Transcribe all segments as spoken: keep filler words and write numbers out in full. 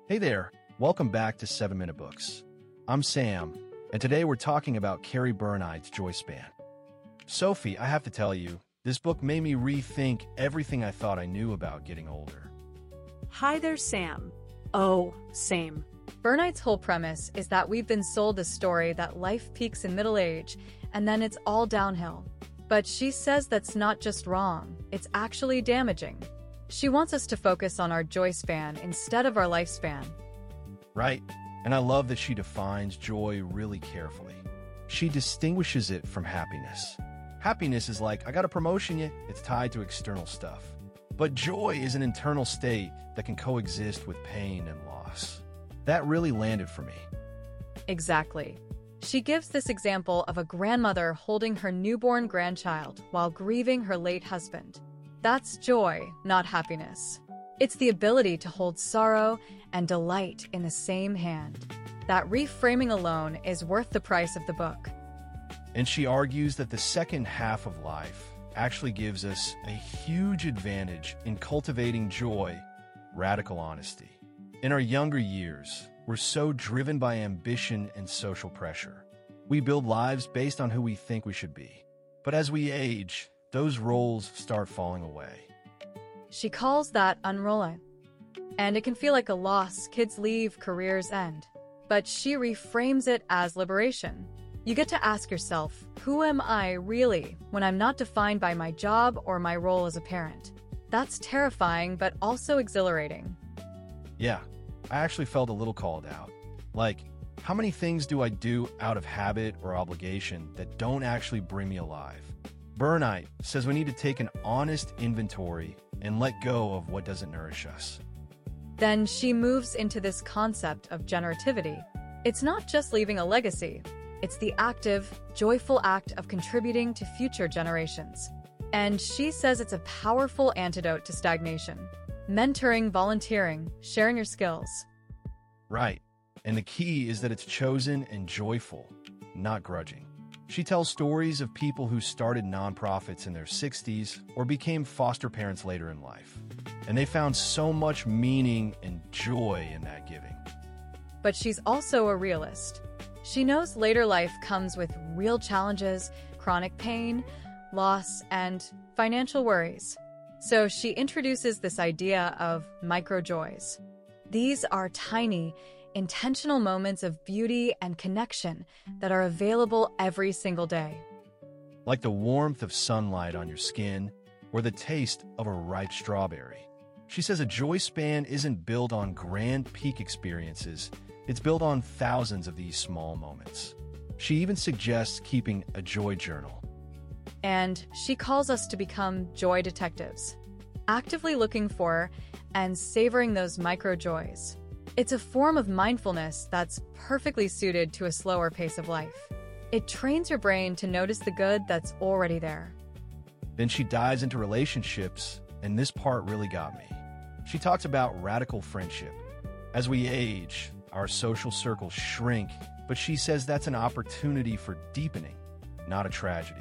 Hey there, welcome back to seven Minute Books. I'm Sam, and today we're talking about Carrie Burnite's Joy Span. Sophie, I have to tell you, this book made me rethink everything I thought I knew about getting older. Hi there, Sam. Oh, same. Burnite's whole premise is that we've been sold a story that life peaks in middle age, and then it's all downhill. But she says that's not just wrong, it's actually damaging. She wants us to focus on our joy span instead of our lifespan. Right, and I love that she defines joy really carefully. She distinguishes it from happiness. Happiness is like, I got a promotion yet, it's tied to external stuff. But joy is an internal state that can coexist with pain and loss. That really landed for me. Exactly. She gives this example of a grandmother holding her newborn grandchild while grieving her late husband. That's joy, not happiness. It's the ability to hold sorrow and delight in the same hand. That reframing alone is worth the price of the book. And she argues that the second half of life actually gives us a huge advantage in cultivating joy, radical honesty. In our younger years, we're so driven by ambition and social pressure. We build lives based on who we think we should be. But as we age, those roles start falling away. She calls that unrolling. And it can feel like a loss, kids leave, careers end. But she reframes it as liberation. You get to ask yourself, who am I really when I'm not defined by my job or my role as a parent? That's terrifying, but also exhilarating. Yeah, I actually felt a little called out. Like, how many things do I do out of habit or obligation that don't actually bring me alive? Burnite says we need to take an honest inventory and let go of what doesn't nourish us. Then she moves into this concept of generativity. It's not just leaving a legacy. It's the active, joyful act of contributing to future generations. And she says it's a powerful antidote to stagnation. Mentoring, volunteering, sharing your skills. Right. And the key is that it's chosen and joyful, not grudging. She tells stories of people who started nonprofits in their sixties or became foster parents later in life. And they found so much meaning and joy in that giving. But she's also a realist. She knows later life comes with real challenges, chronic pain, loss, and financial worries. So she introduces this idea of micro-joys. These are tiny, intentional moments of beauty and connection that are available every single day. Like the warmth of sunlight on your skin or the taste of a ripe strawberry. She says a joy span isn't built on grand peak experiences, it's built on thousands of these small moments. She even suggests keeping a joy journal. And she calls us to become joy detectives, actively looking for and savoring those micro-joys. It's a form of mindfulness that's perfectly suited to a slower pace of life. It trains your brain to notice the good that's already there. Then she dives into relationships, and this part really got me. She talks about radical friendship. As we age, our social circles shrink, but she says that's an opportunity for deepening, not a tragedy.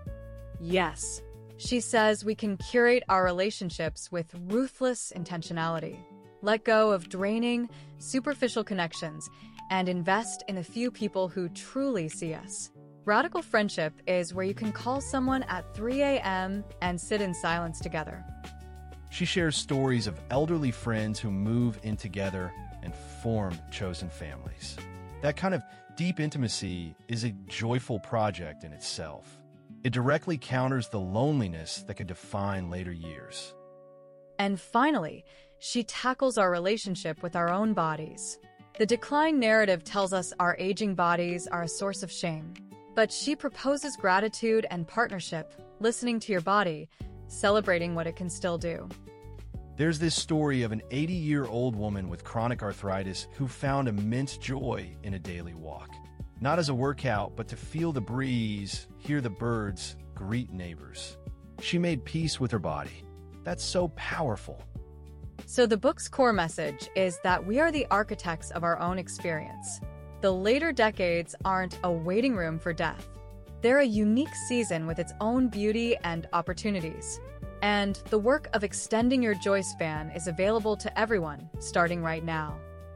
Yes, she says we can curate our relationships with ruthless intentionality. Let go of draining, superficial connections and invest in the few people who truly see us. Radical friendship is where you can call someone at three a m and sit in silence together. She shares stories of elderly friends who move in together and form chosen families. That kind of deep intimacy is a joyful project in itself. It directly counters the loneliness that could define later years. And finally, she tackles our relationship with our own bodies. The decline narrative tells us our aging bodies are a source of shame. But she proposes gratitude and partnership, listening to your body, celebrating what it can still do. There's this story of an eighty-year-old woman with chronic arthritis who found immense joy in a daily walk. Not as a workout, but to feel the breeze, hear the birds, greet neighbors. She made peace with her body. That's so powerful. So the book's core message is that we are the architects of our own experience. The later decades aren't a waiting room for death. They're a unique season with its own beauty and opportunities. And the work of extending your joy span is available to everyone, starting right now.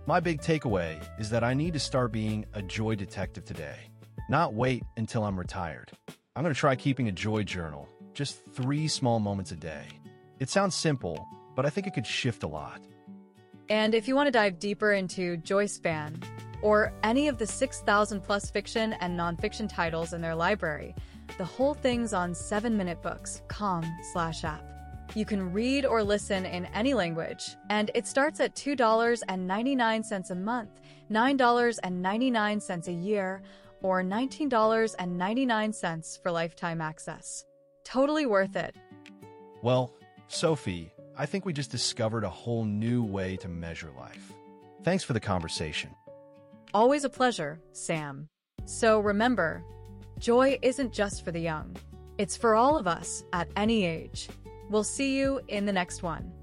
My big takeaway is that I need to start being a joy detective today, not wait until I'm retired. I'm going to try keeping a joy journal, just three small moments a day. It sounds simple, but I think it could shift a lot. And if you want to dive deeper into Joy Span, or any of the six thousand plus fiction and nonfiction titles in their library, the whole thing's on seven minute books dot com slash app. You can read or listen in any language, and it starts at two dollars and ninety-nine cents a month, nine dollars and ninety-nine cents a year, or nineteen dollars and ninety-nine cents for lifetime access. Totally worth it. Well, Sophie, I think we just discovered a whole new way to measure life. Thanks for the conversation. Always a pleasure, Sam. So remember, joy isn't just for the young. It's for all of us at any age. We'll see you in the next one.